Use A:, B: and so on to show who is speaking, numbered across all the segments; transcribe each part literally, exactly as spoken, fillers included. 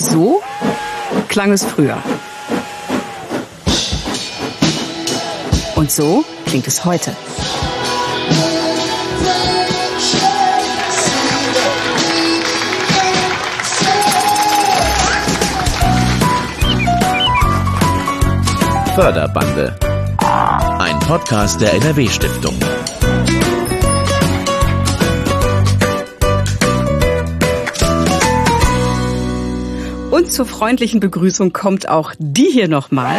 A: So klang es früher. Und so klingt es heute.
B: Förderbande. Ein Podcast der N R W-Stiftung.
A: Und zur freundlichen Begrüßung kommt auch die hier nochmal.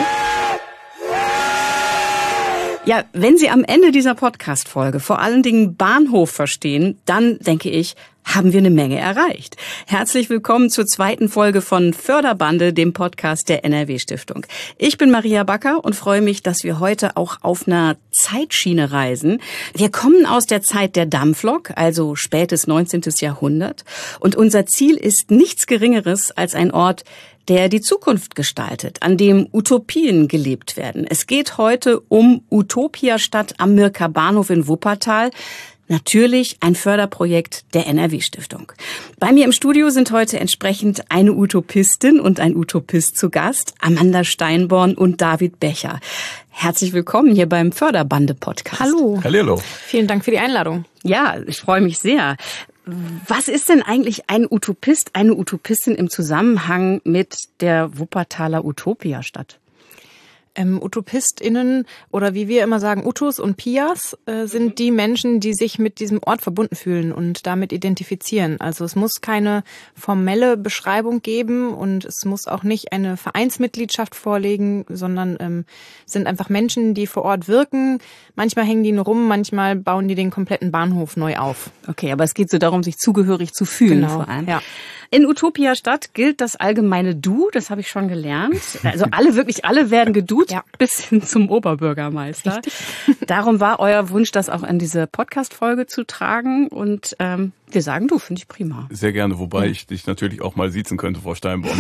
A: Ja, wenn Sie am Ende dieser Podcast-Folge vor allen Dingen Bahnhof verstehen, dann denke ich, haben wir eine Menge erreicht. Herzlich willkommen zur zweiten Folge von Förderbande, dem Podcast der N R W-Stiftung. Ich bin Maria Backer und freue mich, dass wir heute auch auf einer Zeitschiene reisen. Wir kommen aus der Zeit der Dampflok, also spätes neunzehntes Jahrhundert. Und unser Ziel ist nichts Geringeres als ein Ort, der die Zukunft gestaltet, an dem Utopien gelebt werden. Es geht heute um Utopia-Stadt am Mirker Bahnhof in Wuppertal. Natürlich ein Förderprojekt der N R W-Stiftung. Bei mir im Studio sind heute entsprechend eine Utopistin und ein Utopist zu Gast, Amanda Steinborn und David Becher. Herzlich willkommen hier beim Förderbande-Podcast.
C: Hallo.
D: Hallo.
C: Vielen Dank für die Einladung.
A: Ja, ich freue mich sehr. Was ist denn eigentlich ein Utopist, eine Utopistin im Zusammenhang mit der Wuppertaler Utopia-Stadt?
C: Ähm, UtopistInnen oder wie wir immer sagen, Utos und Pias äh, sind die Menschen, die sich mit diesem Ort verbunden fühlen und damit identifizieren. Also es muss keine formelle Beschreibung geben und es muss auch nicht eine Vereinsmitgliedschaft vorlegen, sondern ähm, sind einfach Menschen, die vor Ort wirken. Manchmal hängen die nur rum, manchmal bauen die den kompletten Bahnhof neu auf.
A: Okay, aber es geht so darum, sich zugehörig zu fühlen,
C: genau,
A: vor allem.
C: Ja.
A: In Utopia-Stadt gilt das allgemeine Du, das habe ich schon gelernt. Also alle, wirklich alle werden geduzt, ja, bis hin zum Oberbürgermeister. Richtig. Darum war euer Wunsch, das auch in diese Podcast-Folge zu tragen. Und ähm, wir sagen Du, finde ich prima.
D: Sehr gerne, wobei ja. ich dich natürlich auch mal siezen könnte, Frau Steinborn.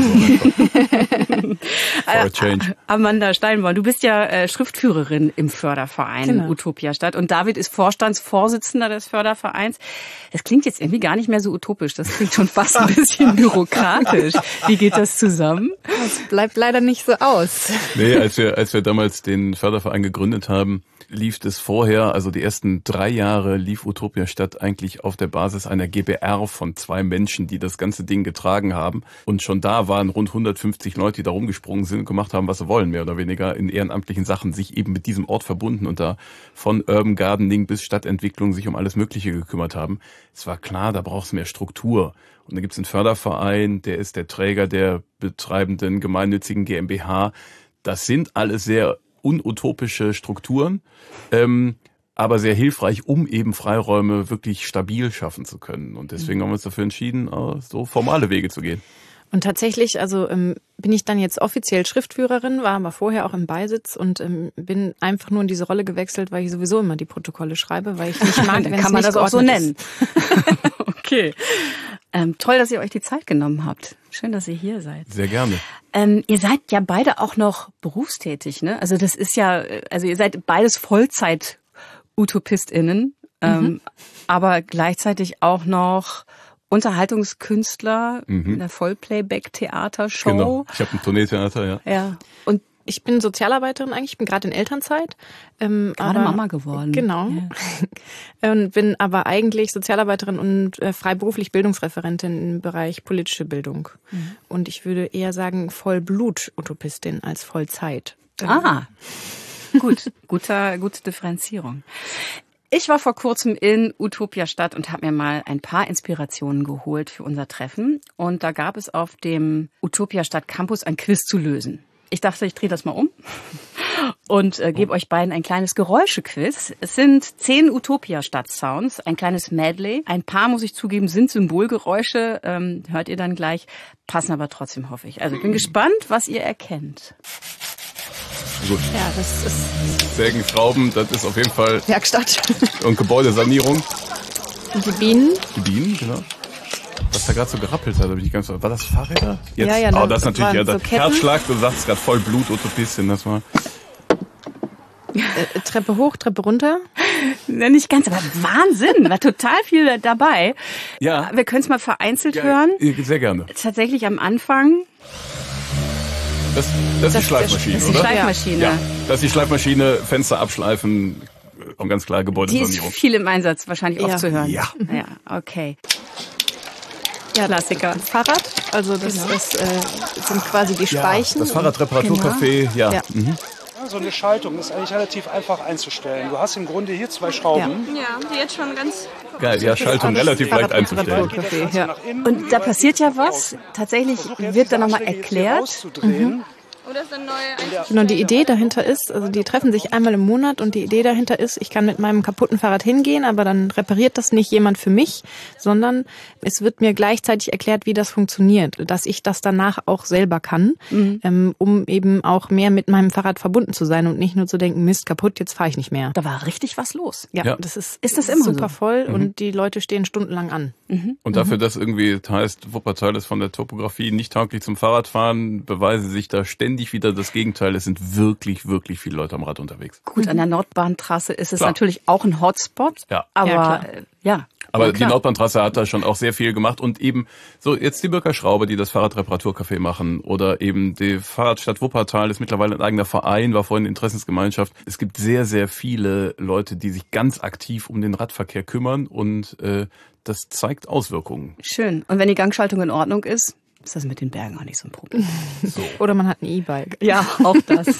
D: So For a change.
A: Amanda Steinborn, du bist ja äh, Schriftführerin im Förderverein genau. Utopia-Stadt und David ist Vorstandsvorsitzender des Fördervereins. Das klingt jetzt irgendwie gar nicht mehr so utopisch, das klingt schon fast ein bisschen bürokratisch. Wie geht das zusammen?
C: Das bleibt leider nicht so aus.
D: Nee, als wir, als wir damals den Förderverein gegründet haben, lief es vorher, also die ersten drei Jahre lief Utopia-Stadt eigentlich auf der Basis einer G B R von zwei Menschen, die das ganze Ding getragen haben. Und schon da waren rund hundertfünfzig Leute, die da rumgesprungen sind und gemacht haben, was sie wollen, mehr oder weniger in ehrenamtlichen Sachen, sich eben mit diesem Ort verbunden und da von Urban Gardening bis Stadtentwicklung sich um alles Mögliche gekümmert haben. Es war klar, da braucht es mehr Struktur. Und da gibt es einen Förderverein, der ist der Träger der betreibenden gemeinnützigen G m b H. Das sind alles sehr unutopische Strukturen, ähm, aber sehr hilfreich, um eben Freiräume wirklich stabil schaffen zu können. Und deswegen haben wir uns dafür entschieden, so formale Wege zu gehen.
C: Und tatsächlich, also ähm, bin ich dann jetzt offiziell Schriftführerin, war aber vorher auch im Beisitz und ähm, bin einfach nur in diese Rolle gewechselt, weil ich sowieso immer die Protokolle schreibe, weil ich nicht mag, wenn es nicht
A: kann man das auch so nennen.
C: Ist.
A: Okay. Ähm, toll, dass ihr euch die Zeit genommen habt. Schön, dass ihr hier seid.
D: Sehr gerne.
A: Ähm, ihr seid ja beide auch noch berufstätig, ne? Also das ist ja, also ihr seid beides Vollzeit-UtopistInnen, ähm, mhm. aber gleichzeitig auch noch Unterhaltungskünstler mhm. in der Vollplayback-Theatershow.
D: Genau, ich habe ein Tourneetheater, ja.
A: Ja. Und
C: ich bin Sozialarbeiterin eigentlich, ich bin gerade in Elternzeit. Ähm,
A: gerade
C: aber,
A: Mama geworden.
C: Genau. Ja. Und bin aber eigentlich Sozialarbeiterin und äh, freiberuflich Bildungsreferentin im Bereich politische Bildung. Mhm. Und ich würde eher sagen Vollblut-Utopistin als Vollzeit.
A: Ah, gut. Guter, gute Differenzierung. Ich war vor kurzem in Utopia-Stadt und habe mir mal ein paar Inspirationen geholt für unser Treffen. Und da gab es auf dem Utopia-Stadt Campus ein Quiz zu lösen. Ich dachte, ich drehe das mal um und äh, gebe euch beiden ein kleines Geräuschequiz. Es sind zehn Utopia-Stadt-Sounds, ein kleines Medley. Ein paar, muss ich zugeben, sind Symbolgeräusche, ähm, hört ihr dann gleich, passen aber trotzdem, hoffe ich. Also ich bin gespannt, was ihr erkennt.
D: Gut.
C: Ja, das ist
D: Sägen, Schrauben, das ist auf jeden Fall
C: Werkstatt.
D: Und Gebäudesanierung.
C: Und die Bienen.
D: Die Bienen, genau. Was da gerade so gerappelt hat, habe ich nicht ganz. War das Fahrräder? Jetzt?
C: Ja, ja.
D: Oh, das ist natürlich ja
C: so
D: das Herzschlag. Du sagst gerade voll Blut, Utopistin, das war.
C: Äh, Treppe hoch, Treppe runter?
A: Ja, nicht ganz, aber Wahnsinn, war total viel dabei.
D: Ja.
A: Wir können es mal vereinzelt
D: Ja,
A: hören.
D: sehr gerne.
A: Tatsächlich am Anfang.
D: Das, das ist die Schleifmaschine,
A: Das ist die
D: oder?
A: Schleifmaschine.
D: Ja, das ist die Schleifmaschine, Fenster abschleifen, und ganz klar
A: Die ist
D: Gebäudesanierung.
A: viel im Einsatz wahrscheinlich auch
C: Ja.
A: zu hören.
D: Ja.
A: Ja, okay.
C: Ja,
A: Klassiker.
C: Fahrrad, also das,
A: Genau.
C: das äh, sind quasi die Speichen.
D: Das Fahrradreparaturcafé, ja.
C: Ja.
D: Mhm.
E: So eine Schaltung ist eigentlich relativ einfach einzustellen. Du hast im Grunde hier zwei Schrauben.
F: Ja, die jetzt schon ganz...
D: Geil, ja, Schaltung relativ leicht einzustellen.
C: Fahrradreparaturcafé, ja.
E: Nach innen
A: Und da passiert ja was. Tatsächlich
E: Versuch jetzt
A: wird da
E: diese
A: nochmal
E: Anschläge jetzt hier
A: erklärt.
E: rauszudrehen.
F: Oder ist eine neue Einstellung?
C: Genau, die Idee dahinter ist, also die treffen sich einmal im Monat und die Idee dahinter ist, ich kann mit meinem kaputten Fahrrad hingehen, aber dann repariert das nicht jemand für mich, sondern es wird mir gleichzeitig erklärt, wie das funktioniert, dass ich das danach auch selber kann,
A: Mhm.
C: ähm, um eben auch mehr mit meinem Fahrrad verbunden zu sein und nicht nur zu denken, Mist, kaputt, jetzt fahre ich nicht mehr.
A: Da war richtig was los.
C: Ja,
D: Ja.
C: das ist,
A: Ist das immer
C: super
A: so?
C: voll und die Leute stehen stundenlang an.
D: Und dafür, dass irgendwie heißt, Wuppertal ist von der Topografie nicht tauglich zum Fahrradfahren, beweise sich da ständig wieder das Gegenteil. Es sind wirklich, wirklich viele Leute am Rad unterwegs.
A: Gut, an der Nordbahntrasse ist es
D: Klar.
A: natürlich auch ein Hotspot.
D: Ja.
A: Aber
C: Ja, klar.
A: äh, ja.
D: Aber
A: ja,
D: die
A: klar.
D: Nordbahntrasse hat da schon auch sehr viel gemacht und eben so jetzt die Birker Schraube, die das Fahrradreparaturcafé machen oder eben die Fahrradstadt Wuppertal ist mittlerweile ein eigener Verein, war vorhin Interessensgemeinschaft. Es gibt sehr, sehr viele Leute, die sich ganz aktiv um den Radverkehr kümmern und äh, das zeigt Auswirkungen.
A: Schön. Und wenn die Gangschaltung in Ordnung ist, ist das mit den Bergen auch nicht so ein Problem.
C: Oder man hat ein E-Bike.
A: Ja, auch das.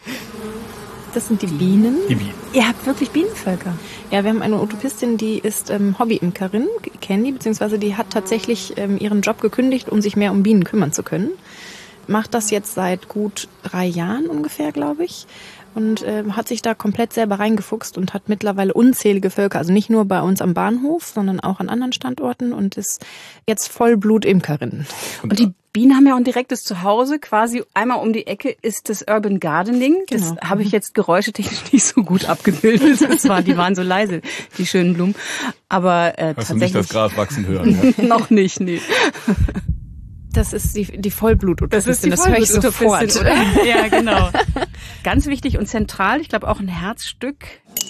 C: Das sind die Bienen.
D: Die Bienen.
A: Ihr habt wirklich Bienenvölker.
C: Ja, wir haben eine Utopistin, die ist ähm, Hobbyimkerin, Candy, beziehungsweise die hat tatsächlich ähm, ihren Job gekündigt, um sich mehr um Bienen kümmern zu können. Macht das jetzt seit gut drei Jahren ungefähr, glaube ich. Und äh, hat sich da komplett selber reingefuchst und hat mittlerweile unzählige Völker, also nicht nur bei uns am Bahnhof, sondern auch an anderen Standorten und ist jetzt Vollblut-Imkerin.
A: Und die Bienen haben ja auch ein direktes Zuhause. Quasi einmal um die Ecke ist das Urban Gardening. Das
C: Genau.
A: habe ich jetzt geräuschetechnisch nicht so gut abgebildet. Das war, die waren so leise, die schönen Blumen. Aber äh,
D: Hast du nicht das
A: tatsächlich
D: Gras wachsen hören? Ja?
A: noch nicht, nee.
C: Das ist die, die Vollblut-Utopistin,
A: Das
C: das höre ich
A: Vollblut-Utopistin,
C: sofort.
A: oder? Ja, genau. Ganz wichtig und zentral, ich glaube auch ein Herzstück.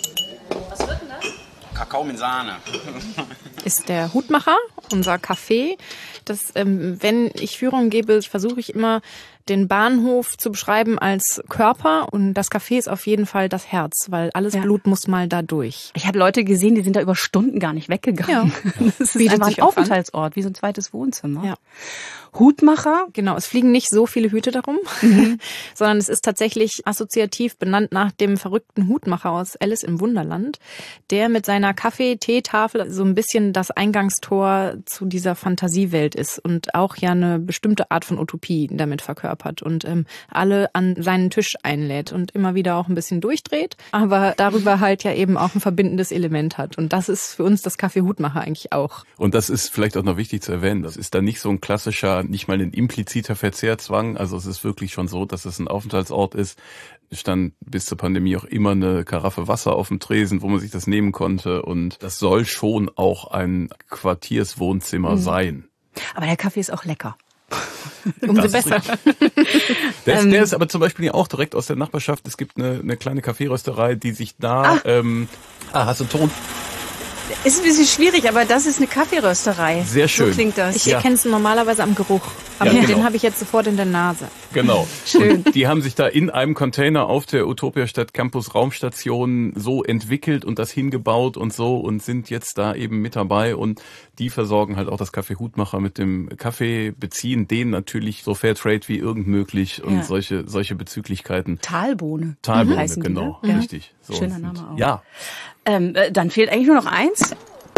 G: Kakao mit Sahne.
C: Ist der Hutmacher, unser Café. Das, ähm, wenn ich Führungen gebe, versuche ich immer, den Bahnhof zu beschreiben als Körper und das Café ist auf jeden Fall das Herz, weil alles
A: Ja.
C: Blut muss mal da durch.
A: Ich habe Leute gesehen, die sind da über Stunden gar nicht weggegangen.
C: Ja.
A: Das ist
C: Bietet
A: einfach ein
C: sich auch an.
A: Aufenthaltsort, wie so ein zweites Wohnzimmer.
C: Ja.
A: Hutmacher,
C: Genau, es fliegen nicht so viele Hüte darum, sondern es ist tatsächlich assoziativ benannt nach dem verrückten Hutmacher aus Alice im Wunderland, der mit seiner Kaffee-Teetafel so ein bisschen das Eingangstor zu dieser Fantasiewelt ist und auch ja eine bestimmte Art von Utopie damit verkörpert und ähm, alle an seinen Tisch einlädt und immer wieder auch ein bisschen durchdreht, aber darüber halt ja eben auch ein verbindendes Element hat. Und das ist für uns das Café Hutmacher eigentlich auch.
D: Und das ist vielleicht auch noch wichtig zu erwähnen. Das ist dann nicht so ein klassischer, nicht mal ein impliziter Verzehrzwang. Also es ist wirklich schon so, dass es ein Aufenthaltsort ist. Es stand bis zur Pandemie auch immer eine Karaffe Wasser auf dem Tresen, wo man sich das nehmen konnte. Und das soll schon auch ein Quartierswohnzimmer
A: Mhm.
D: sein.
A: aber der Kaffee ist auch lecker.
C: Umso
D: Das ist
C: besser.
D: Der,
A: Ähm.
D: ist, der ist aber zum Beispiel ja auch direkt aus der Nachbarschaft. Es gibt eine, eine kleine Kaffeerösterei, die sich da...
A: Ah.
D: Ähm, ah, hast du Ton?
A: Ist ein bisschen schwierig, aber das ist eine Kaffeerösterei.
D: Sehr schön.
A: So klingt das.
C: Ich
D: Ja.
C: erkenne es normalerweise am Geruch, aber
D: Ja,
C: den
D: genau.
C: habe ich jetzt sofort in der Nase.
D: Genau.
A: Schön.
D: Und die haben sich da in einem Container auf der Utopiastadt Campus Raumstation so entwickelt und das hingebaut und so und sind jetzt da eben mit dabei und die versorgen halt auch das Café Hutmacher mit dem Kaffee, beziehen den natürlich so Fairtrade wie irgend möglich und
A: Ja.
D: solche solche Bezüglichkeiten.
A: Talbohne.
D: Talbohne,
A: heißen die,
D: genau,
A: ne?
D: richtig. So,
A: Schöner
D: und-
A: Name auch.
D: Ja,
A: Ähm, äh, dann fehlt eigentlich nur noch eins.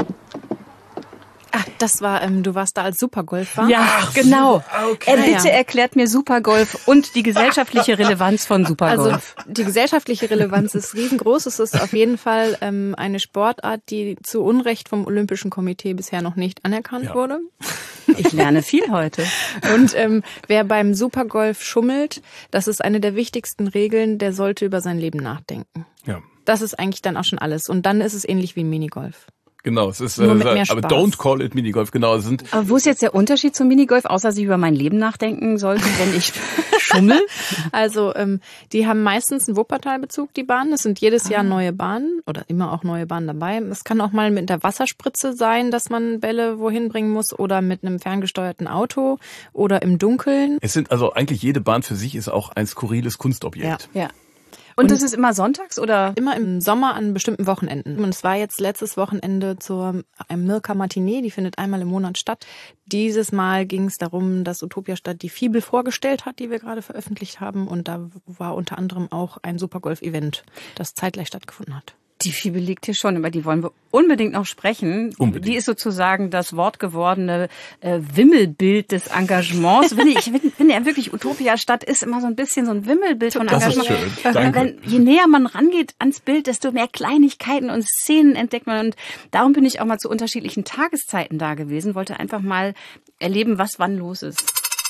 C: Ach, das war, ähm, du warst da als Supergolfer.
A: Ja, genau.
D: okay.
A: Äh, bitte
C: Ja.
A: erklärt mir Supergolf und die gesellschaftliche Relevanz von
C: Also
A: Supergolf.
C: die gesellschaftliche Relevanz ist riesengroß. Es ist auf jeden Fall ähm, eine Sportart, die zu Unrecht vom Olympischen Komitee bisher noch nicht anerkannt
D: Ja.
C: wurde.
A: Ich lerne viel heute.
C: Und ähm, wer beim Supergolf schummelt, das ist eine der wichtigsten Regeln, der sollte über sein Leben nachdenken.
D: ja.
C: Das ist eigentlich dann auch schon alles. Und dann ist es ähnlich wie ein Minigolf.
D: Genau, es ist,
C: Nur mit
D: äh,
C: mehr
D: aber
C: Spaß.
D: don't call it Minigolf, genau. Es sind
A: Aber wo ist jetzt der Unterschied zum Minigolf, außer dass ich über mein Leben nachdenken sollte, wenn ich schummel?
C: Also ähm, die haben meistens einen Wuppertal-Bezug, die Bahnen. Es sind jedes Jahr neue Bahnen oder immer auch neue Bahnen dabei. Es kann auch mal mit der Wasserspritze sein, dass man Bälle wohin bringen muss oder mit einem ferngesteuerten Auto oder im Dunkeln.
D: Es sind also eigentlich jede Bahn für sich ist auch ein skurriles Kunstobjekt.
A: Ja. Und das ist immer sonntags oder?
C: Immer im Sommer an bestimmten Wochenenden. Und es war jetzt letztes Wochenende zur Milka Matinee, die findet einmal im Monat statt. Dieses Mal ging es darum, dass Utopiastadt die Fibel vorgestellt hat, die wir gerade veröffentlicht haben. Und da war unter anderem auch ein Supergolf-Event, das zeitgleich stattgefunden hat.
A: Die Fibel liegt hier schon, über die wollen wir unbedingt noch sprechen.
D: Unbedingt.
A: Die ist sozusagen das wortgewordene äh, Wimmelbild des Engagements. Wenn ich finde find ja wirklich, Utopiastadt ist immer so ein bisschen so ein Wimmelbild von
D: Das ist
A: Engagement.
D: schön, danke.
A: Wenn, je näher man rangeht ans Bild, desto mehr Kleinigkeiten und Szenen entdeckt man. Und darum bin ich auch mal zu unterschiedlichen Tageszeiten da gewesen, wollte einfach mal erleben, was wann los ist.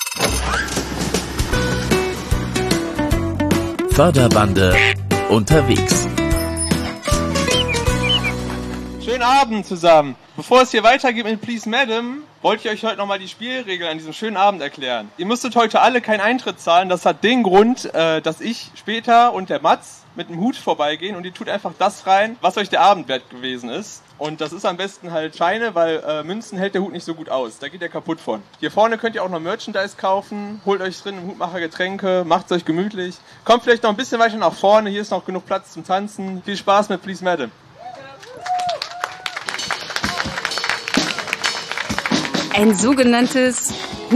B: Förderbande unterwegs.
G: Schönen Abend zusammen. Bevor es hier weitergeht mit Please Madam, wollte ich euch heute nochmal die Spielregeln an diesem schönen Abend erklären. Ihr müsstet heute alle keinen Eintritt zahlen. Das hat den Grund, äh, dass ich später und der Mats mit dem Hut vorbeigehen und ihr tut einfach das rein, was euch der Abend wert gewesen ist. Und das ist am besten halt Scheine, weil äh, Münzen hält der Hut nicht so gut aus. Da geht er kaputt von. Hier vorne könnt ihr auch noch Merchandise kaufen. Holt euch drin im Hutmacher Getränke, macht's euch gemütlich. Kommt vielleicht noch ein bisschen weiter nach vorne. Hier ist noch genug Platz zum Tanzen. Viel Spaß mit Please Madam.
A: Ein sogenanntes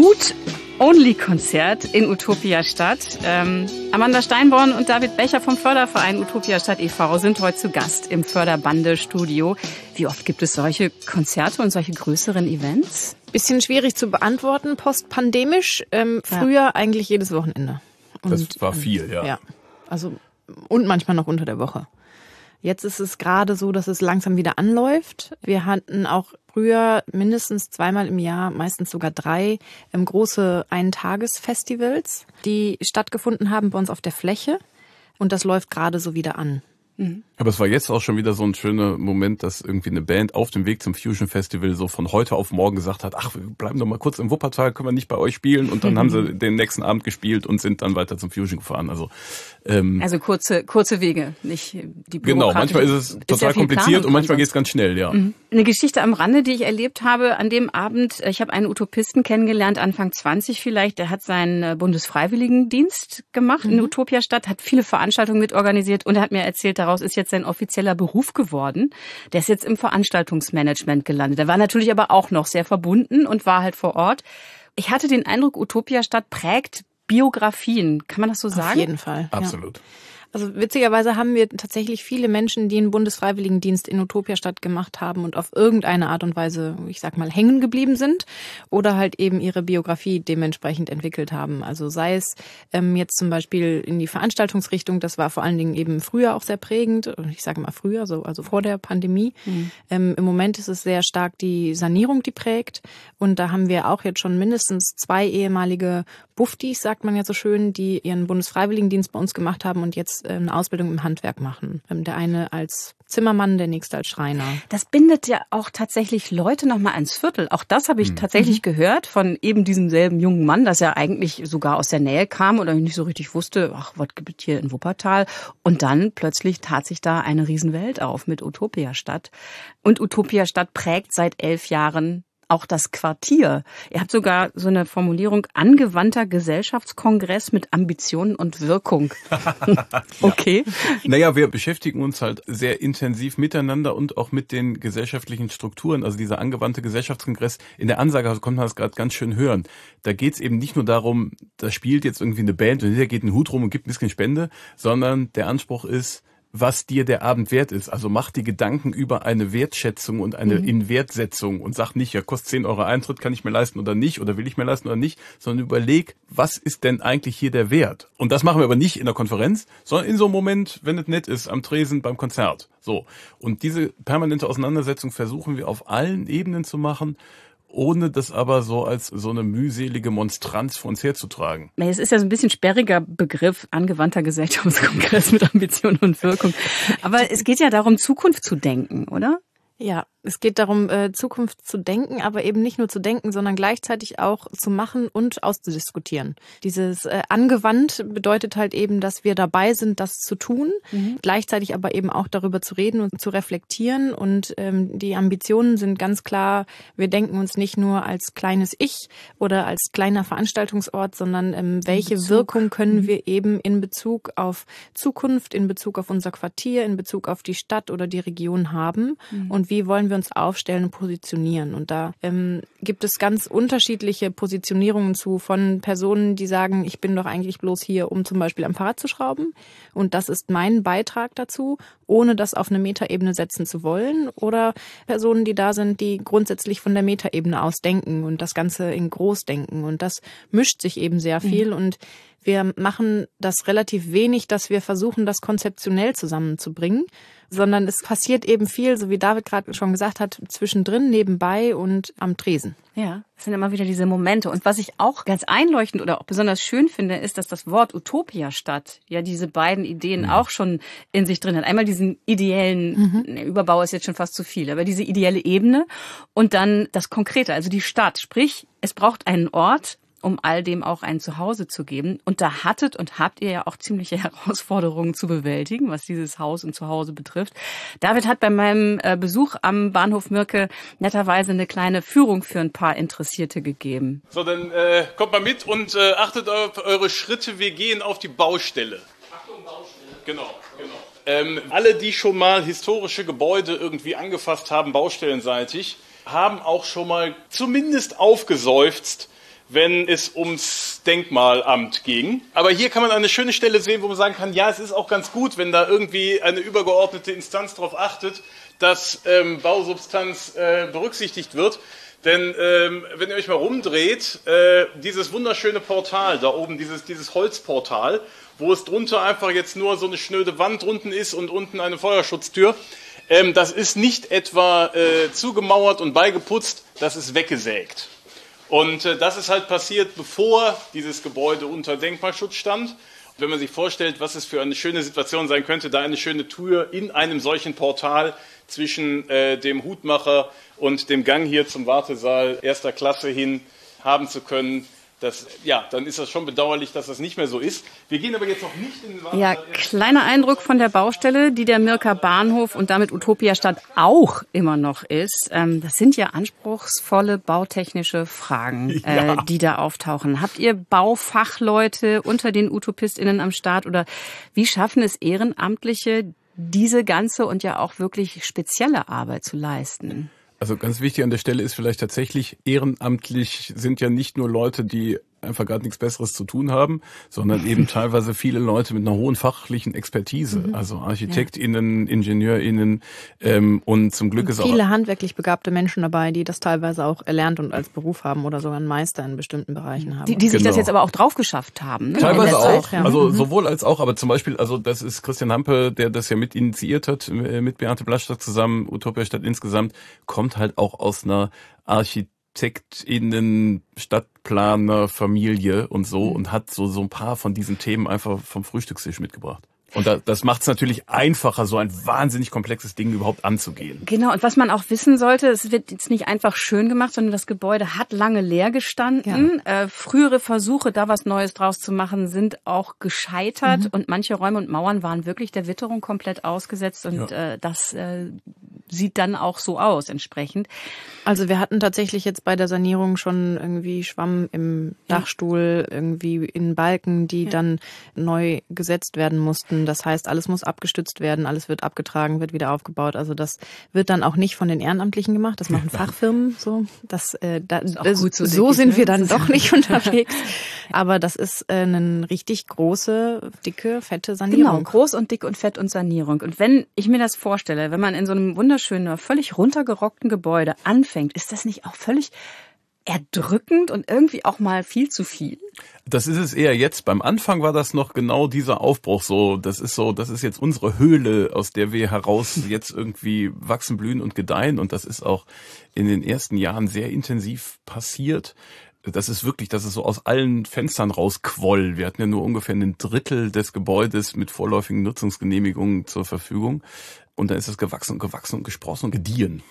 A: Hut-Only-Konzert in Utopiastadt. Ähm, Amanda Steinborn und David Becher vom Förderverein Utopiastadt e V sind heute zu Gast im Förderbande-Studio. Wie oft gibt es solche Konzerte und solche größeren Events?
C: Bisschen schwierig zu beantworten, postpandemisch. Ähm, früher ja. Eigentlich jedes Wochenende. Und,
D: Das war viel, ja.
C: Ja, also und manchmal noch unter der Woche. Jetzt ist es gerade so, dass es langsam wieder anläuft. Wir hatten auch früher mindestens zweimal im Jahr, meistens sogar drei, ähm, große Eintagesfestivals, die stattgefunden haben bei uns auf der Fläche. Und das läuft gerade so wieder an.
A: Mhm.
D: Aber es war jetzt auch schon wieder so ein schöner Moment, dass irgendwie eine Band auf dem Weg zum Fusion Festival so von heute auf morgen gesagt hat, ach, wir bleiben doch mal kurz im Wuppertal, können wir nicht bei euch spielen? Und dann haben sie den nächsten Abend gespielt und sind dann weiter zum Fusion gefahren. Also ähm,
A: Also kurze kurze Wege, nicht die
D: genau,
A: bürokratische.
D: manchmal ist es total
A: ja
D: kompliziert und manchmal geht es ganz schnell, ja.
A: Mhm. Eine Geschichte am Rande, die ich erlebt habe an dem Abend. Ich habe einen Utopisten kennengelernt, Anfang zwanzig vielleicht. Der hat seinen Bundesfreiwilligendienst gemacht mhm. in Utopiastadt, hat viele Veranstaltungen mitorganisiert und er hat mir erzählt, daraus ist jetzt sein offizieller Beruf geworden. Der ist jetzt im Veranstaltungsmanagement gelandet. Der war natürlich aber auch noch sehr verbunden und war halt vor Ort. Ich hatte den Eindruck, Utopiastadt prägt Biografien. Kann man das so sagen?
C: Auf jeden Fall.
D: Absolut.
C: Ja. Also witzigerweise haben wir tatsächlich viele Menschen, die einen Bundesfreiwilligendienst in Utopiastadt gemacht haben und auf irgendeine Art und Weise, ich sag mal, hängen geblieben sind oder halt eben ihre Biografie dementsprechend entwickelt haben. Also sei es ähm, jetzt zum Beispiel in die Veranstaltungsrichtung, das war vor allen Dingen eben früher auch sehr prägend, ich sage mal früher, so also vor der Pandemie. Mhm. Ähm, im Moment ist es sehr stark die Sanierung, die prägt und da haben wir auch jetzt schon mindestens zwei ehemalige Buftis, sagt man ja so schön, die ihren Bundesfreiwilligendienst bei uns gemacht haben und jetzt eine Ausbildung im Handwerk machen. Der eine als Zimmermann, der nächste als Schreiner.
A: Das bindet ja auch tatsächlich Leute nochmal ans Viertel. Auch das habe ich mhm. tatsächlich gehört von eben diesem selben jungen Mann, dass er eigentlich sogar aus der Nähe kam oder nicht so richtig wusste, ach, was gibt es hier in Wuppertal? Und dann plötzlich tat sich da eine Riesenwelt auf mit Utopiastadt. Und Utopiastadt prägt seit elf Jahren auch das Quartier. Ihr habt sogar so eine Formulierung, angewandter Gesellschaftskongress mit Ambitionen und Wirkung. Okay.
D: Naja, wir beschäftigen uns halt sehr intensiv miteinander und auch mit den gesellschaftlichen Strukturen. Also dieser angewandte Gesellschaftskongress, in der Ansage also konnte man das gerade ganz schön hören. Da geht es eben nicht nur darum, da spielt jetzt irgendwie eine Band und hinterher geht ein Hut rum und gibt ein bisschen Spende, sondern der Anspruch ist, was dir der Abend wert ist. Also mach dir Gedanken über eine Wertschätzung und eine mhm. Inwertsetzung und sag nicht, ja, kostet zehn Euro Eintritt, kann ich mir leisten oder nicht oder will ich mir leisten oder nicht, sondern überleg, was ist denn eigentlich hier der Wert? Und das machen wir aber nicht in der Konferenz, sondern in so einem Moment, wenn es nett ist, am Tresen beim Konzert. So. Und diese permanente Auseinandersetzung versuchen wir auf allen Ebenen zu machen, ohne das aber so als so eine mühselige Monstranz vor uns herzutragen.
A: Es ist ja so ein bisschen sperriger Begriff, angewandter Gesellschaftskongress mit Ambition und Wirkung. Aber es geht ja darum, Zukunft zu denken, oder?
C: Ja, Es geht darum, Zukunft zu denken, aber eben nicht nur zu denken, sondern gleichzeitig auch zu machen und auszudiskutieren. Dieses angewandt bedeutet halt eben, dass wir dabei sind, das zu tun, mhm. gleichzeitig aber eben auch darüber zu reden und zu reflektieren. Und ähm, die Ambitionen sind ganz klar, wir denken uns nicht nur als kleines Ich oder als kleiner Veranstaltungsort, sondern ähm, welche Wirkung können mhm. wir eben in Bezug auf Zukunft, in Bezug auf unser Quartier, in Bezug auf die Stadt oder die Region haben mhm. und wie wollen wir uns aufstellen und positionieren. Und da ähm, gibt es ganz unterschiedliche Positionierungen zu von Personen, die sagen, ich bin doch eigentlich bloß hier, um zum Beispiel am Fahrrad zu schrauben und das ist mein Beitrag dazu, ohne das auf eine Metaebene setzen zu wollen, oder Personen, die da sind, die grundsätzlich von der Metaebene aus denken und das Ganze in groß denken, und das mischt sich eben sehr viel mhm. und wir machen das relativ wenig, dass wir versuchen, das konzeptionell zusammenzubringen, sondern es passiert eben viel, so wie David gerade schon gesagt hat, zwischendrin, nebenbei und am Tresen.
A: Ja, es sind immer wieder diese Momente. Und was ich auch ganz einleuchtend oder auch besonders schön finde, ist, dass das Wort Utopia-Stadt ja diese beiden Ideen mhm. auch schon in sich drin hat. Einmal diesen ideellen, mhm. Überbau ist jetzt schon fast zu viel, aber diese ideelle Ebene und dann das Konkrete, also die Stadt. Sprich, es braucht einen Ort, um all dem auch ein Zuhause zu geben. Und da hattet und habt ihr ja auch ziemliche Herausforderungen zu bewältigen, was dieses Haus und Zuhause betrifft. David hat bei meinem Besuch am Bahnhof Mürke netterweise eine kleine Führung für ein paar Interessierte gegeben.
H: So, dann äh, kommt mal mit und äh, achtet auf eure Schritte. Wir gehen auf die Baustelle. Achtung, Baustelle. Genau, genau. Ähm, alle, die schon mal historische Gebäude irgendwie angefasst haben, baustellenseitig, haben auch schon mal zumindest aufgeseufzt, wenn es ums Denkmalamt ging. Aber hier kann man eine schöne Stelle sehen, wo man sagen kann, ja, es ist auch ganz gut, wenn da irgendwie eine übergeordnete Instanz darauf achtet, dass ähm, Bausubstanz äh, berücksichtigt wird. Denn ähm, wenn ihr euch mal rumdreht, äh, dieses wunderschöne Portal da oben, dieses, dieses Holzportal, wo es drunter einfach jetzt nur so eine schnöde Wand unten ist und unten eine Feuerschutztür, ähm, das ist nicht etwa äh, zugemauert und beigeputzt, das ist weggesägt. Und äh, das ist halt passiert, bevor dieses Gebäude unter Denkmalschutz stand. Wenn man sich vorstellt, was es für eine schöne Situation sein könnte, da eine schöne Tür in einem solchen Portal zwischen äh, dem Hutmacher und dem Gang hier zum Wartesaal erster Klasse hin haben zu können, das, ja, dann ist das schon bedauerlich, dass das nicht mehr so ist. Wir gehen aber jetzt noch nicht in den Wartesaal.
A: Ja, kleiner Eindruck von der Baustelle, die der Mürker Bahnhof und damit Utopia-Stadt auch immer noch ist. Ähm, das sind ja anspruchsvolle bautechnische Fragen, ja. äh, die da auftauchen. Habt ihr Baufachleute unter den UtopistInnen am Start, oder wie schaffen es Ehrenamtliche, diese ganze und ja auch wirklich spezielle Arbeit zu leisten?
D: Also ganz wichtig an der Stelle ist vielleicht tatsächlich, ehrenamtlich sind ja nicht nur Leute, die einfach gerade nichts Besseres zu tun haben, sondern eben teilweise viele Leute mit einer hohen fachlichen Expertise, mhm. also ArchitektInnen, IngenieurInnen ähm, und zum Glück
C: und
D: ist auch...
C: Viele handwerklich begabte Menschen dabei, die das teilweise auch erlernt und als Beruf haben oder sogar einen Meister in bestimmten Bereichen haben.
A: Die, die sich
D: genau.
A: das jetzt aber auch drauf geschafft haben. Ne?
D: Teilweise auch,
C: Zeit, ja.
D: also
C: mhm.
D: sowohl als auch, aber zum Beispiel, also das ist Christian Hampe, der das ja mit initiiert hat, mit Beate Blaschak zusammen, Utopia-Stadt insgesamt, kommt halt auch aus einer ArchitektInnen, Stadtplaner, Familie und so und hat so so ein paar von diesen Themen einfach vom Frühstückstisch mitgebracht. Und da, das macht es natürlich einfacher, so ein wahnsinnig komplexes Ding überhaupt anzugehen.
A: Genau, und was man auch wissen sollte, es wird jetzt nicht einfach schön gemacht, sondern das Gebäude hat lange leer gestanden. Ja. Äh, frühere Versuche, da was Neues draus zu machen, sind auch gescheitert. Mhm. Und manche Räume und Mauern waren wirklich der Witterung komplett ausgesetzt. Und ja. äh, das äh, sieht dann auch so aus entsprechend.
C: Also wir hatten tatsächlich jetzt bei der Sanierung schon irgendwie Schwamm im ja. Dachstuhl, irgendwie in Balken, die ja. dann neu gesetzt werden mussten. Das heißt, alles muss abgestützt werden, alles wird abgetragen, wird wieder aufgebaut. Also das wird dann auch nicht von den Ehrenamtlichen gemacht, das machen Fachfirmen so. Das, äh, da, das ist auch gut so, so sind ich, ne? wir dann doch nicht unterwegs. Aber das ist äh, eine richtig große, dicke, fette Sanierung.
A: Genau, groß und dick und fett und Sanierung. Und wenn ich mir das vorstelle, wenn man in so einem wunderschönen, völlig runtergerockten Gebäude anfängt, ist das nicht auch völlig erdrückend und irgendwie auch mal viel zu viel?
D: Das ist es eher jetzt. Beim Anfang war das noch genau dieser Aufbruch so. Das ist so, das ist jetzt unsere Höhle, aus der wir heraus jetzt irgendwie wachsen, blühen und gedeihen. Und das ist auch in den ersten Jahren sehr intensiv passiert. Das ist wirklich, dass es so aus allen Fenstern rausquoll. Wir hatten ja nur ungefähr ein Drittel des Gebäudes mit vorläufigen Nutzungsgenehmigungen zur Verfügung. Und dann ist es gewachsen und gewachsen und gesprossen und gediehen.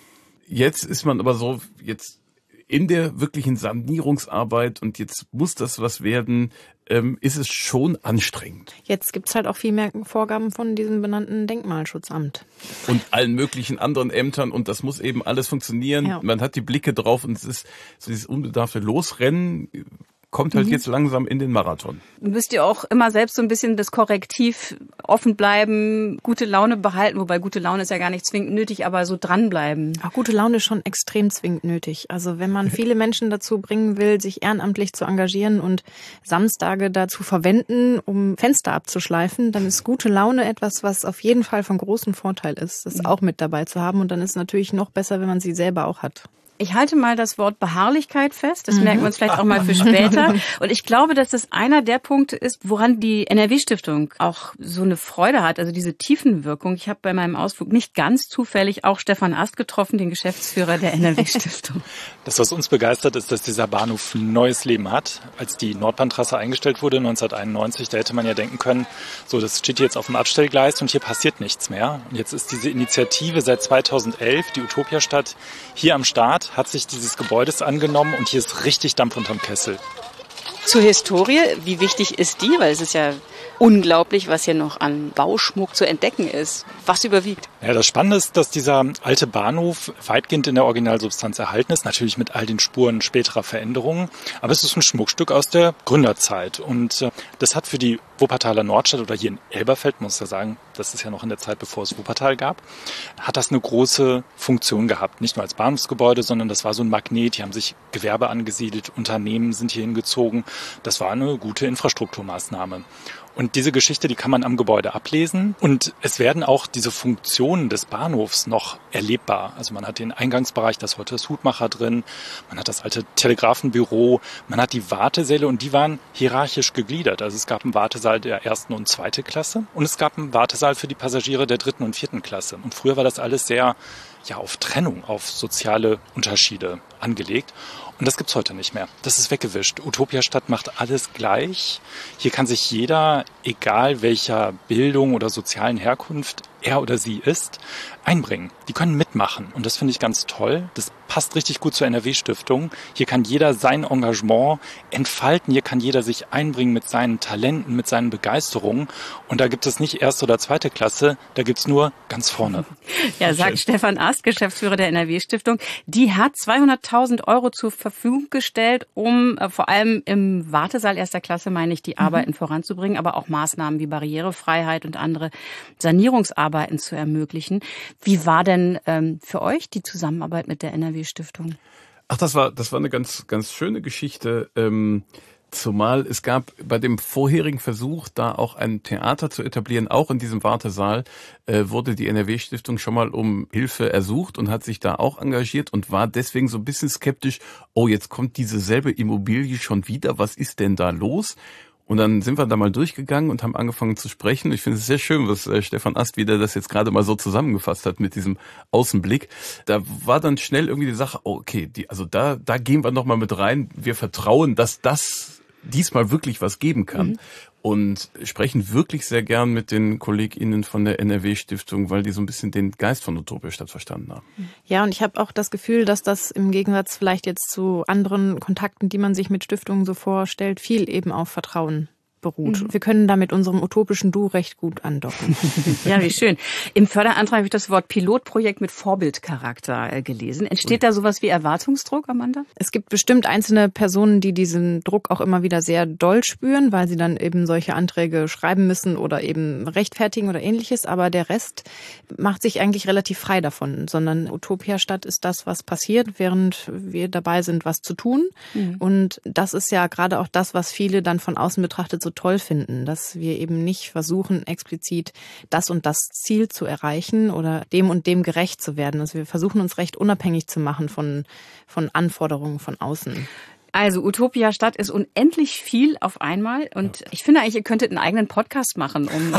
D: jetzt ist man aber so, jetzt in der wirklichen Sanierungsarbeit und jetzt muss das was werden, ähm, ist es schon anstrengend.
C: Jetzt gibt's halt auch viel mehr Vorgaben von diesem benannten Denkmalschutzamt.
D: Und allen möglichen anderen Ämtern und das muss eben alles funktionieren. Ja. Man hat die Blicke drauf und es ist so dieses unbedarfte Losrennen kommt halt mhm. jetzt langsam in den Marathon.
A: Müsst ihr auch immer selbst so ein bisschen das Korrektiv offen bleiben, gute Laune behalten, wobei gute Laune ist ja gar nicht zwingend nötig, aber so dranbleiben.
C: Auch gute Laune ist schon extrem zwingend nötig. Also wenn man viele Menschen dazu bringen will, sich ehrenamtlich zu engagieren und Samstage dazu verwenden, um Fenster abzuschleifen, dann ist gute Laune etwas, was auf jeden Fall von großem Vorteil ist, das mhm. auch mit dabei zu haben. Und dann ist es natürlich noch besser, wenn man sie selber auch hat.
A: Ich halte mal das Wort Beharrlichkeit fest. Das mhm. merken wir uns vielleicht auch mal für später. Und ich glaube, dass das einer der Punkte ist, woran die N R W-Stiftung auch so eine Freude hat, also diese Tiefenwirkung. Ich habe bei meinem Ausflug nicht ganz zufällig auch Stefan Ast getroffen, den Geschäftsführer der N R W-Stiftung.
I: Das, was uns begeistert, ist, dass dieser Bahnhof ein neues Leben hat. Als die Nordbahntrasse eingestellt wurde neunzehnhunderteinundneunzig, da hätte man ja denken können, so, das steht jetzt auf dem Abstellgleis und hier passiert nichts mehr. Und jetzt ist diese Initiative seit zweitausendelf, die Utopiastadt, hier am Start, hat sich dieses Gebäudes angenommen und hier ist richtig Dampf unterm Kessel.
A: Zur Historie, wie wichtig ist die? Weil es ist ja unglaublich, was hier noch an Bauschmuck zu entdecken ist. Was überwiegt?
I: Ja, das Spannende ist, dass dieser alte Bahnhof weitgehend in der Originalsubstanz erhalten ist, natürlich mit all den Spuren späterer Veränderungen. Aber es ist ein Schmuckstück aus der Gründerzeit. Und äh, das hat für die Wuppertaler Nordstadt oder hier in Elberfeld, muss ich ja sagen, das ist ja noch in der Zeit, bevor es Wuppertal gab, hat das eine große Funktion gehabt. Nicht nur als Bahnhofsgebäude, sondern das war so ein Magnet. Hier haben sich Gewerbe angesiedelt, Unternehmen sind hier hingezogen. Das war eine gute Infrastrukturmaßnahme. Und diese Geschichte, die kann man am Gebäude ablesen. Und es werden auch diese Funktionen des Bahnhofs noch erlebbar. Also man hat den Eingangsbereich, da ist heute das Hutmacher drin. Man hat das alte Telegrafenbüro. Man hat die Wartesäle und die waren hierarchisch gegliedert. Also es gab einen Wartesaal der ersten und zweiten Klasse. Und es gab einen Wartesaal für die Passagiere der dritten und vierten Klasse. Und früher war das alles sehr, ja, auf Trennung, auf soziale Unterschiede angelegt. Und das gibt's heute nicht mehr. Das ist weggewischt. Utopiastadt macht alles gleich. Hier kann sich jeder, egal welcher Bildung oder sozialen Herkunft er oder sie ist, einbringen. Die können mitmachen. Und das finde ich ganz toll. Das passt richtig gut zur N R W-Stiftung. Hier kann jeder sein Engagement entfalten. Hier kann jeder sich einbringen mit seinen Talenten, mit seinen Begeisterungen. Und da gibt es nicht erste oder zweite Klasse. Da gibt's nur ganz vorne.
A: Ja, sagt Stefan Ast, Geschäftsführer der N R W-Stiftung. Die hat zweihunderttausend Euro zur Verfügung gestellt, um äh, vor allem im Wartesaal erster Klasse, meine ich, die Arbeiten mhm. voranzubringen, aber auch Maßnahmen wie Barrierefreiheit und andere Sanierungsarbeiten zu ermöglichen. Wie war denn ähm, für euch die Zusammenarbeit mit der N R W-Stiftung?
D: Ach, das war das war eine ganz ganz schöne Geschichte. Ähm, zumal es gab bei dem vorherigen Versuch, da auch ein Theater zu etablieren, auch in diesem Wartesaal, äh, wurde die N R W-Stiftung schon mal um Hilfe ersucht und hat sich da auch engagiert und war deswegen so ein bisschen skeptisch. Oh, jetzt kommt diese selbe Immobilie schon wieder. Was ist denn da los? Und dann sind wir da mal durchgegangen und haben angefangen zu sprechen. Ich finde es sehr schön, was äh, Stefan Ast wieder das jetzt gerade mal so zusammengefasst hat mit diesem Außenblick. Da war dann schnell irgendwie die Sache, oh, okay, die, also da, da gehen wir nochmal mit rein. Wir vertrauen, dass das diesmal wirklich was geben kann. Mhm. Und sprechen wirklich sehr gern mit den KollegInnen von der N R W-Stiftung, weil die so ein bisschen den Geist von Utopiastadt verstanden haben.
C: Ja, und ich habe auch das Gefühl, dass das im Gegensatz vielleicht jetzt zu anderen Kontakten, die man sich mit Stiftungen so vorstellt, viel eben auf Vertrauen beruht. Mhm. Wir können da mit unserem utopischen Du recht gut andocken.
A: Ja, wie schön. Im Förderantrag habe ich das Wort Pilotprojekt mit Vorbildcharakter gelesen. Entsteht da sowas wie Erwartungsdruck, Amanda?
C: Es gibt bestimmt einzelne Personen, die diesen Druck auch immer wieder sehr doll spüren, weil sie dann eben solche Anträge schreiben müssen oder eben rechtfertigen oder ähnliches. Aber der Rest macht sich eigentlich relativ frei davon, sondern Utopiastadt ist das, was passiert, während wir dabei sind, was zu tun. Mhm. Und das ist ja gerade auch das, was viele dann von außen betrachtet so toll finden, dass wir eben nicht versuchen, explizit das und das Ziel zu erreichen oder dem und dem gerecht zu werden. Also wir versuchen uns recht unabhängig zu machen von, von Anforderungen von außen.
A: Also Utopiastadt ist unendlich viel auf einmal und ja. Ich finde eigentlich, ihr könntet einen eigenen Podcast machen. Um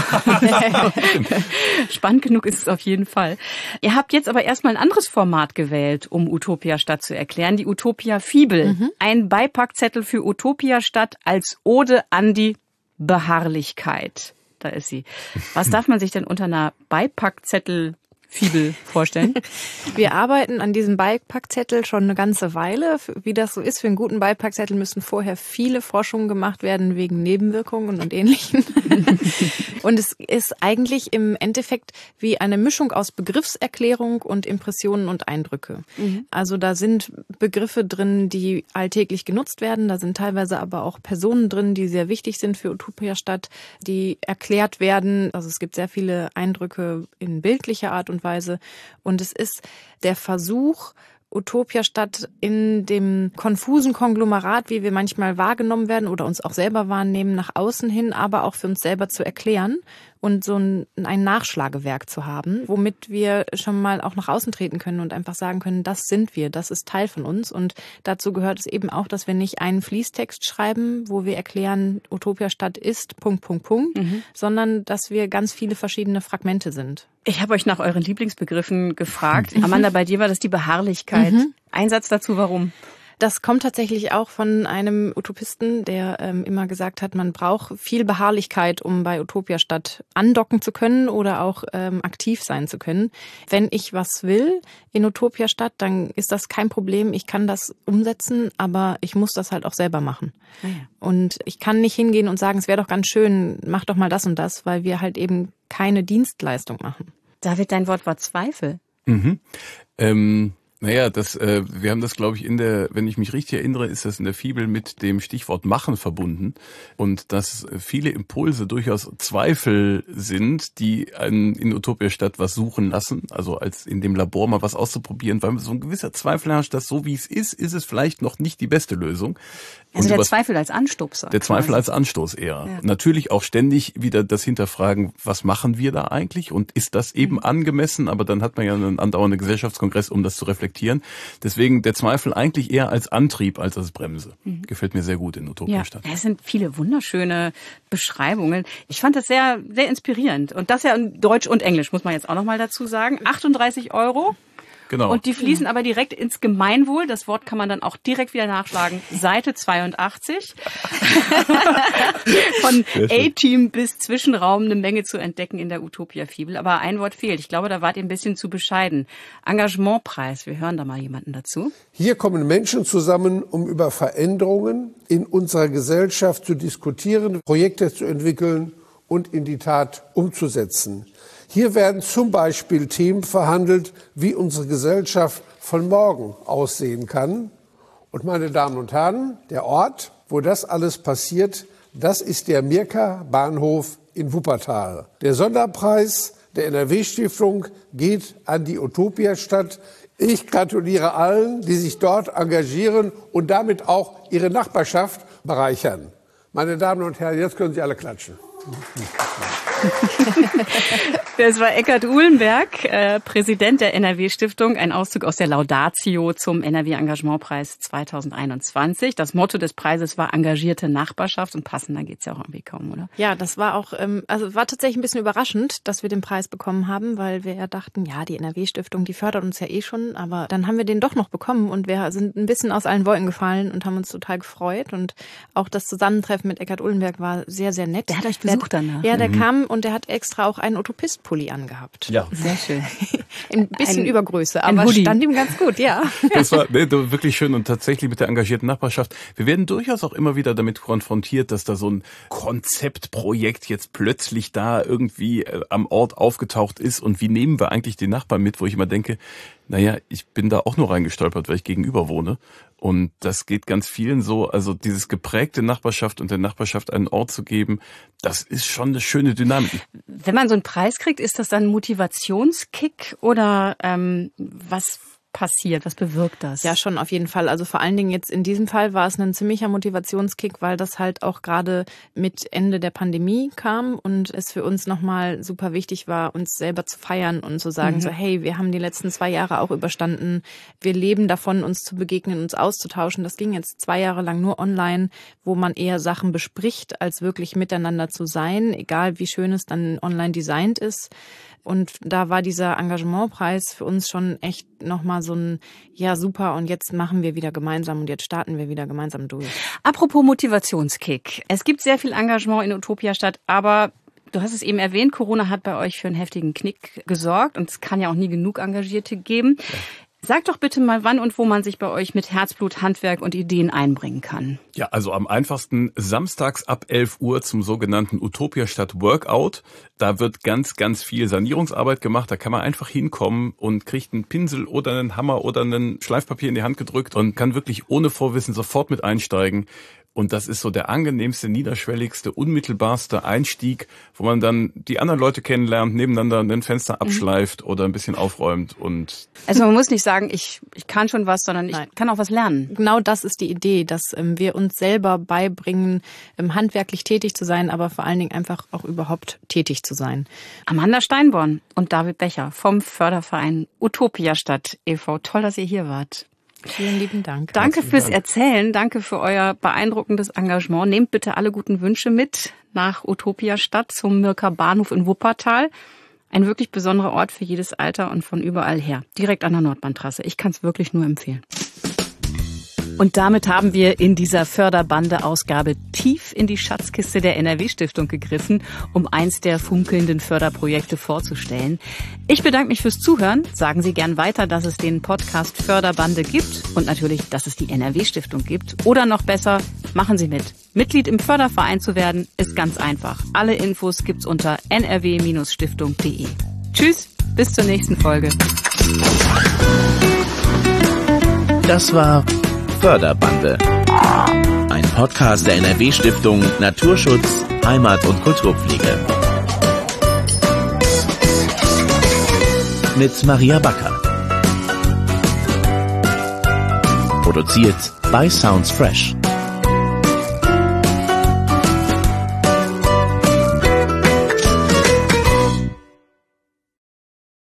A: Spannend genug ist es auf jeden Fall. Ihr habt jetzt aber erstmal ein anderes Format gewählt, um Utopiastadt zu erklären, die Utopia-Fibel. Mhm. Ein Beipackzettel für Utopiastadt als Ode an die Beharrlichkeit. Da ist sie. Was darf man sich denn unter einer Beipackzettel Fibel vorstellen?
C: Wir arbeiten an diesem Beipackzettel schon eine ganze Weile. Wie das so ist, für einen guten Beipackzettel müssen vorher viele Forschungen gemacht werden wegen Nebenwirkungen und Ähnlichem. Und es ist eigentlich im Endeffekt wie eine Mischung aus Begriffserklärung und Impressionen und Eindrücke. Mhm. Also da sind Begriffe drin, die alltäglich genutzt werden. Da sind teilweise aber auch Personen drin, die sehr wichtig sind für Utopia-Stadt, die erklärt werden. Also es gibt sehr viele Eindrücke in bildlicher Art und Weise. Und es ist der Versuch, Utopia-Stadt in dem konfusen Konglomerat, wie wir manchmal wahrgenommen werden oder uns auch selber wahrnehmen, nach außen hin, aber auch für uns selber zu erklären und so ein, ein Nachschlagewerk zu haben, womit wir schon mal auch nach außen treten können und einfach sagen können, das sind wir, das ist Teil von uns. Und dazu gehört es eben auch, dass wir nicht einen Fließtext schreiben, wo wir erklären, Utopia-Stadt ist Punkt, Punkt, Punkt, mhm. sondern dass wir ganz viele verschiedene Fragmente sind.
A: Ich habe euch nach euren Lieblingsbegriffen gefragt. Mhm. Amanda, bei dir war das die Beharrlichkeit. Mhm. Ein Satz dazu, warum?
C: Das kommt tatsächlich auch von einem Utopisten, der ähm, immer gesagt hat, man braucht viel Beharrlichkeit, um bei Utopia-Stadt andocken zu können oder auch ähm, aktiv sein zu können. Wenn ich was will in Utopia-Stadt, dann ist das kein Problem. Ich kann das umsetzen, aber ich muss das halt auch selber machen. Ah ja. Und ich kann nicht hingehen und sagen, es wäre doch ganz schön, mach doch mal das und das, weil wir halt eben keine Dienstleistung machen.
A: David, dein Wort war Zweifel.
D: Mhm. Ähm Naja, das, äh, wir haben das, glaube ich, in der, wenn ich mich richtig erinnere, ist das in der Fibel mit dem Stichwort Machen verbunden und dass viele Impulse durchaus Zweifel sind, die einen in Utopia-Stadt was suchen lassen, also als in dem Labor mal was auszuprobieren, weil so ein gewisser Zweifel herrscht, dass so wie es ist, ist es vielleicht noch nicht die beste Lösung.
A: Also der Zweifel als Anstupser.
D: Der Zweifel als Anstoß eher. Ja. Natürlich auch ständig wieder das Hinterfragen, was machen wir da eigentlich und ist das eben mhm. angemessen, aber dann hat man ja einen andauernden Gesellschaftskongress, um das zu reflektieren. Deswegen der Zweifel eigentlich eher als Antrieb als als Bremse. Mhm. Gefällt mir sehr gut in Utopia-Stadt.
A: Ja, es sind viele wunderschöne Beschreibungen. Ich fand das sehr, sehr inspirierend. Und das ja in Deutsch und Englisch, muss man jetzt auch noch mal dazu sagen. achtunddreißig Euro.
D: Genau.
A: Und die fließen aber direkt ins Gemeinwohl. Das Wort kann man dann auch direkt wieder nachschlagen. Seite zweiundachtzig. Von A-Team bis Zwischenraum eine Menge zu entdecken in der Utopia-Fibel. Aber ein Wort fehlt. Ich glaube, da wart ihr ein bisschen zu bescheiden. Engagementpreis. Wir hören da mal jemanden dazu.
J: Hier kommen Menschen zusammen, um über Veränderungen in unserer Gesellschaft zu diskutieren, Projekte zu entwickeln und in die Tat umzusetzen. Hier werden zum Beispiel Themen verhandelt, wie unsere Gesellschaft von morgen aussehen kann. Und meine Damen und Herren, der Ort, wo das alles passiert, das ist der Mirka-Bahnhof in Wuppertal. Der Sonderpreis der N R W-Stiftung geht an die Utopia-Stadt. Ich gratuliere allen, die sich dort engagieren und damit auch ihre Nachbarschaft bereichern. Meine Damen und Herren, jetzt können Sie alle klatschen.
A: Das war Eckhard Uhlenberg, äh, Präsident der N R W-Stiftung. Ein Auszug aus der Laudatio zum N R W-Engagementpreis zweitausendeinundzwanzig. Das Motto des Preises war engagierte Nachbarschaft und passender geht's ja auch irgendwie kaum, oder?
C: Ja, das war auch, ähm, also war tatsächlich ein bisschen überraschend, dass wir den Preis bekommen haben, weil wir ja dachten, ja, die N R W-Stiftung, die fördert uns ja eh schon, aber dann haben wir den doch noch bekommen und wir sind ein bisschen aus allen Wolken gefallen und haben uns total gefreut und auch das Zusammentreffen mit Eckhard Uhlenberg war sehr, sehr nett.
A: Der hat euch besucht
C: der,
A: danach.
C: Ja, der mhm. kam und der hat extra auch einen Utopist-Pulli angehabt.
D: Ja.
A: Sehr schön.
C: Ein bisschen ein, Übergröße,
A: aber
C: ein stand ihm ganz gut, ja.
D: Das war ne, wirklich schön und tatsächlich mit der engagierten Nachbarschaft. Wir werden durchaus auch immer wieder damit konfrontiert, dass da so ein Konzeptprojekt jetzt plötzlich da irgendwie äh, am Ort aufgetaucht ist und wie nehmen wir eigentlich die Nachbarn mit, wo ich immer denke, naja, ich bin da auch nur reingestolpert, weil ich gegenüber wohne. Und das geht ganz vielen so, also dieses geprägte Nachbarschaft und der Nachbarschaft einen Ort zu geben, das ist schon eine schöne Dynamik.
A: Wenn man so einen Preis kriegt, ist das dann ein Motivationskick oder ähm, was passiert? Was bewirkt das?
C: Ja, schon auf jeden Fall. Also vor allen Dingen jetzt in diesem Fall war es ein ziemlicher Motivationskick, weil das halt auch gerade mit Ende der Pandemie kam und es für uns nochmal super wichtig war, uns selber zu feiern und zu sagen, mhm. so hey, wir haben die letzten zwei Jahre auch überstanden. Wir leben davon, uns zu begegnen, uns auszutauschen. Das ging jetzt zwei Jahre lang nur online, wo man eher Sachen bespricht, als wirklich miteinander zu sein, egal wie schön es dann online designt ist. Und da war dieser Engagementpreis für uns schon echt nochmal so ein, ja super, und jetzt machen wir wieder gemeinsam und jetzt starten wir wieder gemeinsam durch.
A: Apropos Motivationskick. Es gibt sehr viel Engagement in Utopia-Stadt, aber Du hast es eben erwähnt, Corona hat bei euch für einen heftigen Knick gesorgt und es kann ja auch nie genug Engagierte geben. Ja. Sag doch bitte mal, wann und wo man sich bei euch mit Herzblut, Handwerk und Ideen einbringen kann.
D: Ja, also am einfachsten samstags ab elf Uhr zum sogenannten Utopia Stadt Workout. Da wird ganz, ganz viel Sanierungsarbeit gemacht. Da kann man einfach hinkommen und kriegt einen Pinsel oder einen Hammer oder einen Schleifpapier in die Hand gedrückt und kann wirklich ohne Vorwissen sofort mit einsteigen. Und das ist so der angenehmste, niederschwelligste, unmittelbarste Einstieg, wo man dann die anderen Leute kennenlernt, nebeneinander ein Fenster abschleift mhm. oder ein bisschen aufräumt. Und
A: also man muss nicht sagen, ich, ich kann schon was, sondern ich Nein. kann auch was lernen.
C: Genau das ist die Idee, dass ähm, wir uns selber beibringen, ähm, handwerklich tätig zu sein, aber vor allen Dingen einfach auch überhaupt tätig zu sein.
A: Amanda Steinborn und David Becher vom Förderverein Utopia Stadt e V Toll, dass ihr hier wart.
C: Vielen lieben Dank.
A: Danke fürs Erzählen, danke für euer beeindruckendes Engagement. Nehmt bitte alle guten Wünsche mit nach Utopia Stadt zum Mürker Bahnhof in Wuppertal. Ein wirklich besonderer Ort für jedes Alter und von überall her. Direkt an der Nordbahntrasse. Ich kann es wirklich nur empfehlen. Und damit haben wir in dieser Förderbande-Ausgabe tief in die Schatzkiste der N R W-Stiftung gegriffen, um eins der funkelnden Förderprojekte vorzustellen. Ich bedanke mich fürs Zuhören. Sagen Sie gern weiter, dass es den Podcast Förderbande gibt und natürlich, dass es die N R W-Stiftung gibt. Oder noch besser, machen Sie mit. Mitglied im Förderverein zu werden, ist ganz einfach. Alle Infos gibt's unter n r w Bindestrich stiftung punkt d e. Tschüss, bis zur nächsten Folge.
B: Das war Förderbande. Ein Podcast der N R W-Stiftung Naturschutz, Heimat und Kulturpflege. Mit Maria Backer. Produziert bei Sounds Fresh.